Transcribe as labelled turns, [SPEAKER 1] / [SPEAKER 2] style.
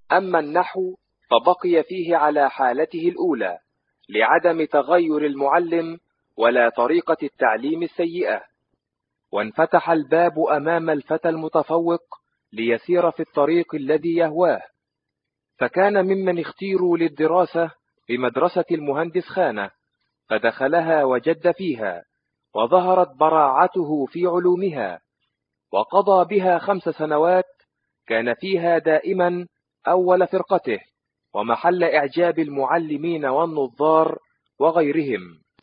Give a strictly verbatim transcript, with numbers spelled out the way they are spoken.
[SPEAKER 1] أما النحو فبقي فيه على حالته الأولى لعدم تغير المعلم ولا طريقة التعليم السيئة، وانفتح الباب أمام الفتى المتفوق ليسير في الطريق الذي يهواه، فكان ممن اختيروا للدراسة بمدرسة المهندس خانة، فدخلها وجد فيها، وظهرت براعته في علومها، وقضى بها خمس سنوات، كان فيها دائما أول فرقته ومحل إعجاب المعلمين والنظار وغيرهم.